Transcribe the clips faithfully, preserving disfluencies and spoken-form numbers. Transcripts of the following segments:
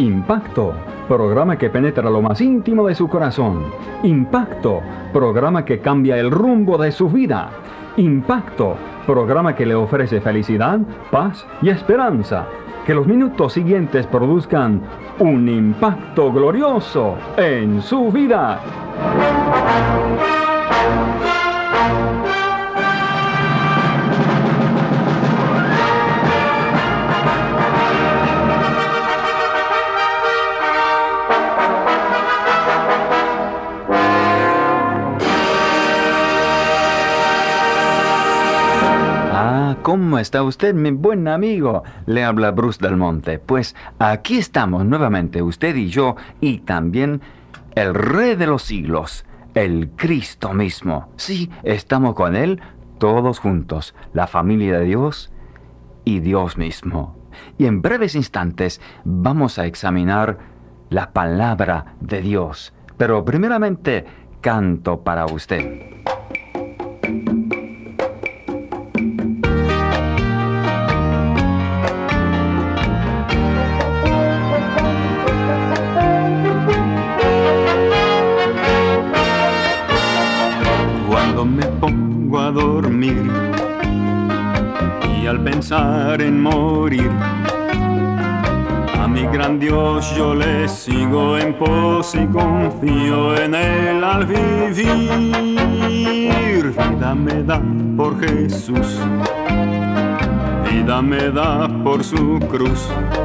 Impacto, programa que penetra lo más íntimo de su corazón. Impacto, programa que cambia el rumbo de su vida. Impacto, programa que le ofrece felicidad, paz y esperanza. Que los minutos siguientes produzcan un impacto glorioso en su vida. ¿Cómo está usted, mi buen amigo? Le habla Bruce Del Monte. Pues aquí estamos nuevamente, usted y yo, y también el Rey de los siglos, el Cristo mismo. Sí, estamos con Él todos juntos, la familia de Dios y Dios mismo. Y en breves instantes vamos a examinar la palabra de Dios. Pero primeramente, canto para usted. Me pongo a dormir y al pensar en morir, a mi gran Dios yo le sigo en pos y confío en Él al vivir. Vida me da por Jesús, vida me da por su cruz,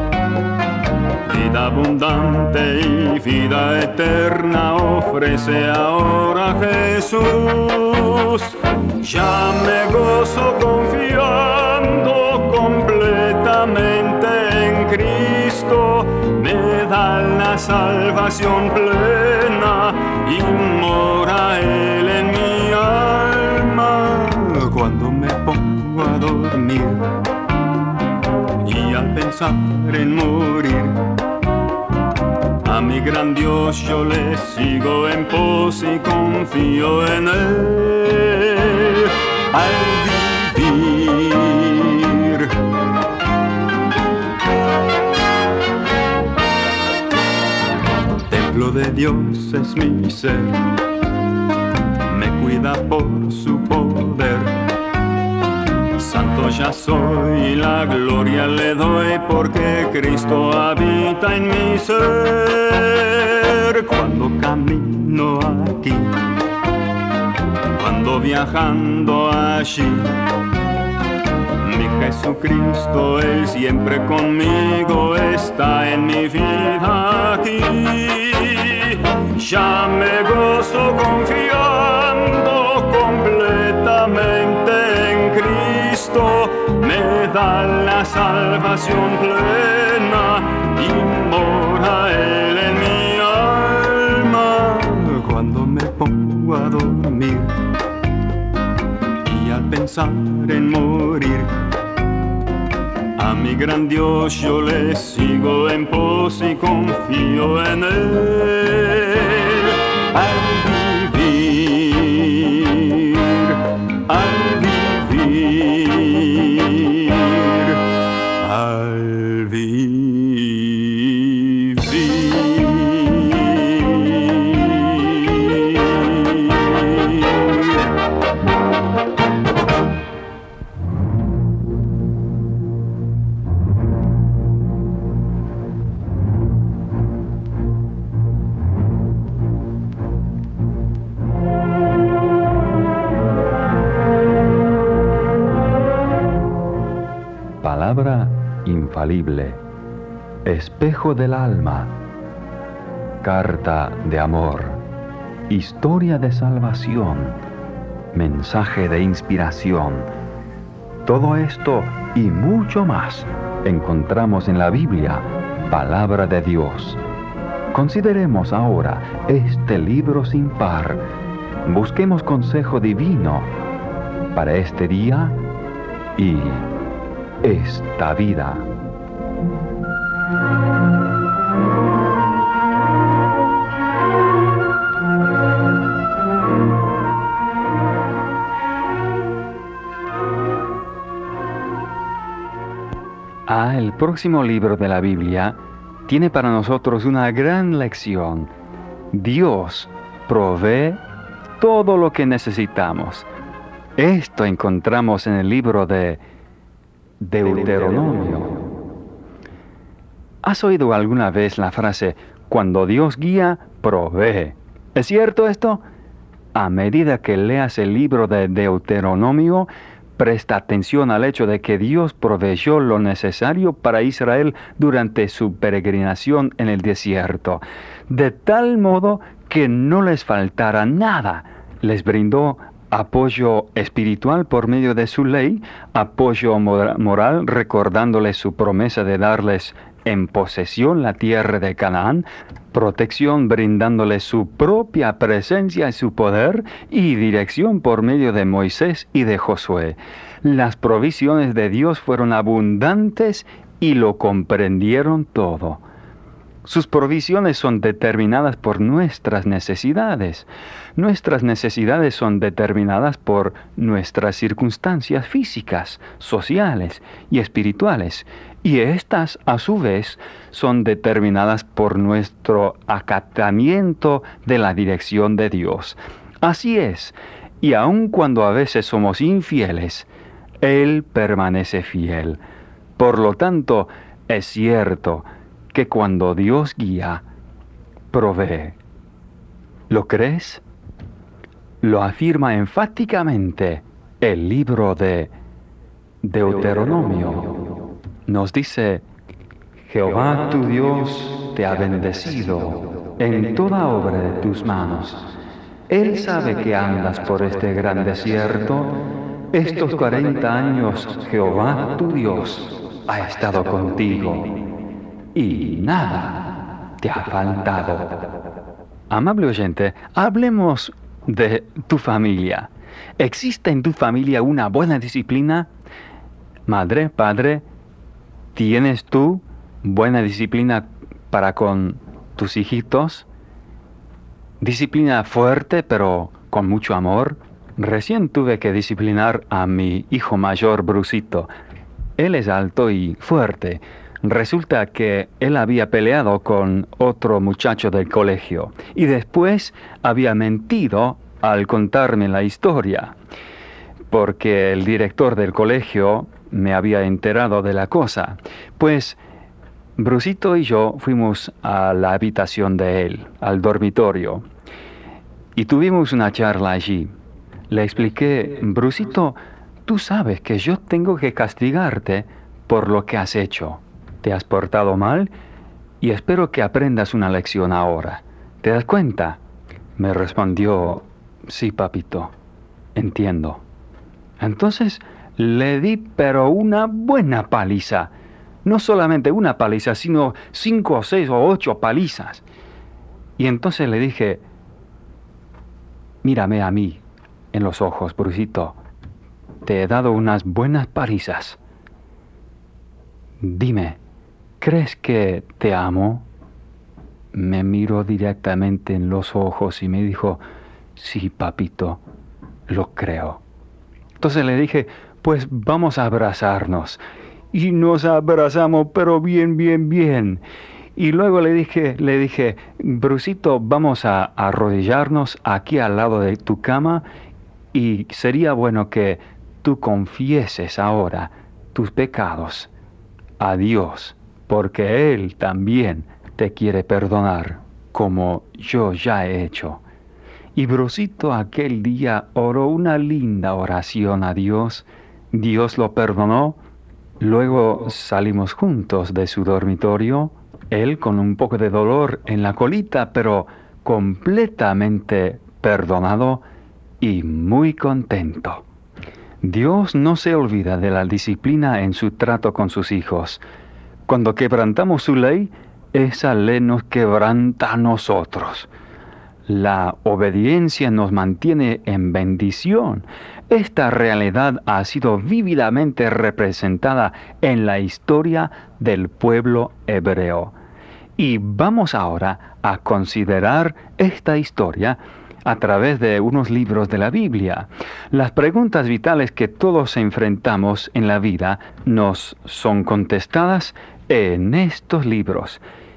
vida abundante y vida eterna ofrece ahora Jesús. Ya me gozo confiando completamente en Cristo, me da la salvación plena y mora Él en mi alma. Cuando me pongo a dormir y al pensar en morir, a mi gran Dios yo le sigo en pos y confío en Él al vivir. Templo de Dios es mi ser, me cuida por su poder. Santo ya soy y la gloria le doy porque Cristo habita en mi ser. Cuando camino aquí, cuando viajando allí, mi Jesucristo, Él siempre conmigo está en mi vida aquí. Ya me gozo confiando completamente en Cristo, me da la salvación plena y mora Él en mi alma. Cuando me pongo a dormir y al pensar en morir, a mi gran Dios yo le sigo en pos y confío en Él al vivir, al vivir, al vivir. Palabra infalible, espejo del alma, carta de amor, historia de salvación, mensaje de inspiración. Todo esto y mucho más encontramos en la Biblia, palabra de Dios. Consideremos ahora este libro sin par. Busquemos consejo divino para este día y esta vida. Ah, el próximo libro de la Biblia tiene para nosotros una gran lección. Dios provee todo lo que necesitamos. Esto encontramos en el libro de Deuteronomio. ¿Has oído alguna vez la frase, cuando Dios guía, provee? ¿Es cierto esto? A medida que leas el libro de Deuteronomio, presta atención al hecho de que Dios proveyó lo necesario para Israel durante su peregrinación en el desierto, de tal modo que no les faltara nada. Les brindó apoyo espiritual por medio de su ley, apoyo moral recordándoles su promesa de darles en posesión la tierra de Canaán, protección brindándoles su propia presencia y su poder, y dirección por medio de Moisés y de Josué. Las provisiones de Dios fueron abundantes y lo comprendieron todo. Sus provisiones son determinadas por nuestras necesidades. Nuestras necesidades son determinadas por nuestras circunstancias físicas, sociales y espirituales. Y estas, a su vez, son determinadas por nuestro acatamiento de la dirección de Dios. Así es, y aun cuando a veces somos infieles, Él permanece fiel. Por lo tanto, es cierto que cuando Dios guía, provee. ¿Lo crees? Lo afirma enfáticamente el libro de Deuteronomio. Nos dice, Jehová tu Dios te ha bendecido en toda obra de tus manos. Él sabe que andas por este gran desierto. Estos cuarenta años Jehová tu Dios ha estado contigo y nada te ha faltado. Amable oyente, hablemos de tu familia. ¿Existe en tu familia una buena disciplina? Madre, padre, ¿tienes tú buena disciplina para con tus hijitos? Disciplina fuerte, pero con mucho amor. Recién tuve que disciplinar a mi hijo mayor, Brusito. Él es alto y fuerte. Resulta que él había peleado con otro muchacho del colegio y después había mentido al contarme la historia, porque el director del colegio me había enterado de la cosa. Pues Brusito y yo fuimos a la habitación de él, al dormitorio, y tuvimos una charla allí. Le expliqué, Brusito, tú sabes que yo tengo que castigarte por lo que has hecho. Te has portado mal y espero que aprendas una lección ahora. ¿Te das cuenta? Me respondió, sí, papito, entiendo. Entonces le di pero una buena paliza. No solamente una paliza, sino cinco o seis o ocho palizas. Y entonces le dije, mírame a mí en los ojos, Brusito. Te he dado unas buenas palizas. Dime, ¿crees que te amo? Me miró directamente en los ojos y me dijo, sí, papito, lo creo. Entonces le dije, pues vamos a abrazarnos. Y nos abrazamos, pero bien, bien, bien. Y luego le dije, le dije, Brusito, vamos a arrodillarnos aquí al lado de tu cama y sería bueno que tú confieses ahora tus pecados a Dios, porque Él también te quiere perdonar, como yo ya he hecho. Y Brusito aquel día oró una linda oración a Dios. Dios lo perdonó. Luego salimos juntos de su dormitorio, él con un poco de dolor en la colita, pero completamente perdonado y muy contento. Dios no se olvida de la disciplina en su trato con sus hijos. Cuando quebrantamos su ley, esa ley nos quebranta a nosotros. La obediencia nos mantiene en bendición. Esta realidad ha sido vívidamente representada en la historia del pueblo hebreo. Y vamos ahora a considerar esta historia a través de unos libros de la Biblia. Las preguntas vitales que todos enfrentamos en la vida nos son contestadas en estos libros.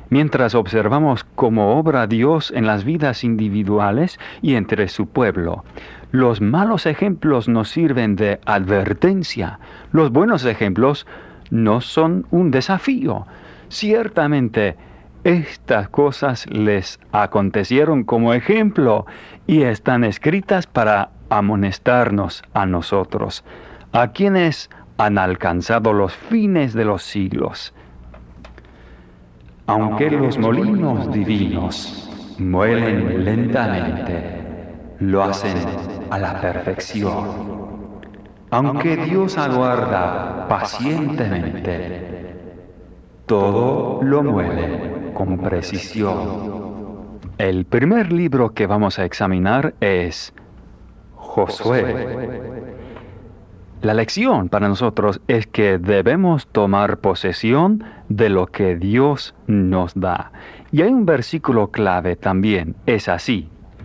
mientras observamos cómo obra Dios en las vidas individuales y entre su pueblo. Los malos ejemplos nos sirven de advertencia. Los buenos ejemplos no son un desafío. Ciertamente, estas cosas les acontecieron como ejemplo y están escritas para amonestarnos a nosotros, a quienes han alcanzado los fines de los siglos. Aunque los molinos divinos muelen lentamente, lo hacen a la perfección. Aunque Dios aguarda pacientemente, todo lo muele con precisión. El primer libro que vamos a examinar es Josué. La lección para nosotros es que debemos tomar posesión de lo que Dios nos da. Y hay un versículo clave también, es así: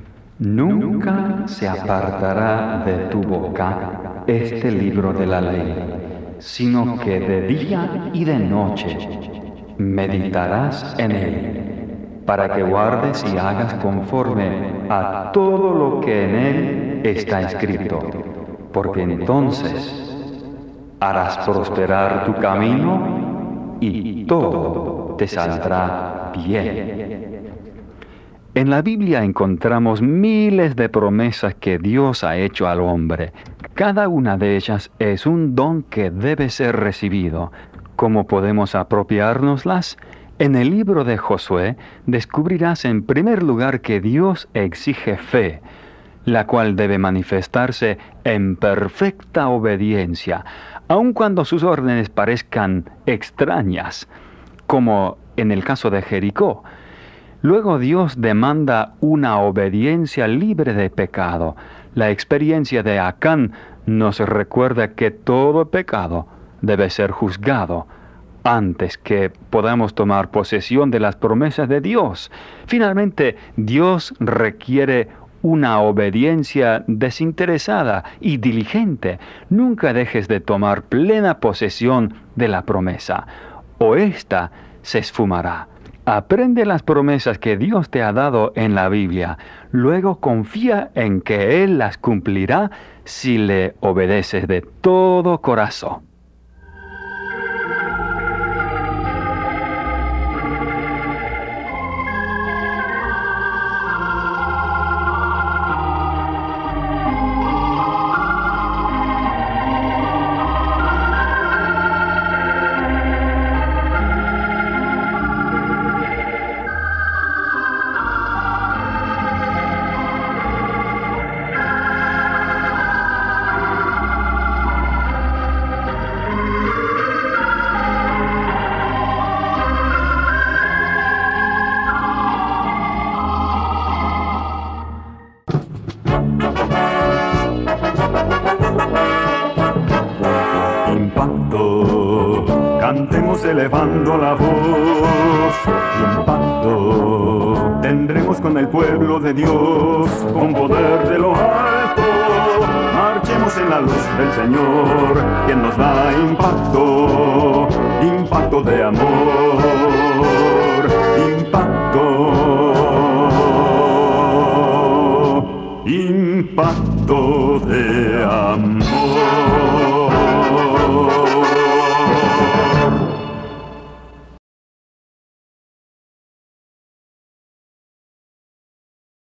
nunca se apartará de tu boca este libro de la ley, sino que de día y de noche meditarás en él, para que guardes y hagas conforme a todo lo que en él está escrito, porque entonces harás prosperar tu camino y todo te saldrá bien. En la Biblia encontramos miles de promesas que Dios ha hecho al hombre. Cada una de ellas es un don que debe ser recibido. ¿Cómo podemos apropiárnoslas? En el libro de Josué descubrirás en primer lugar que Dios exige fe, la cual debe manifestarse en perfecta obediencia, aun cuando sus órdenes parezcan extrañas, como en el caso de Jericó. Luego Dios demanda una obediencia libre de pecado. La experiencia de Acán nos recuerda que todo pecado debe ser juzgado antes que podamos tomar posesión de las promesas de Dios. Finalmente, Dios requiere una obediencia desinteresada y diligente. Nunca dejes de tomar plena posesión de la promesa, o ésta se esfumará. Aprende las promesas que Dios te ha dado en la Biblia. Luego confía en que Él las cumplirá si le obedeces de todo corazón. Cantemos elevando la voz, impacto tendremos con el pueblo de Dios, con poder de lo alto, marchemos en la luz del Señor, quien nos da impacto, impacto de amor, impacto, impacto de amor.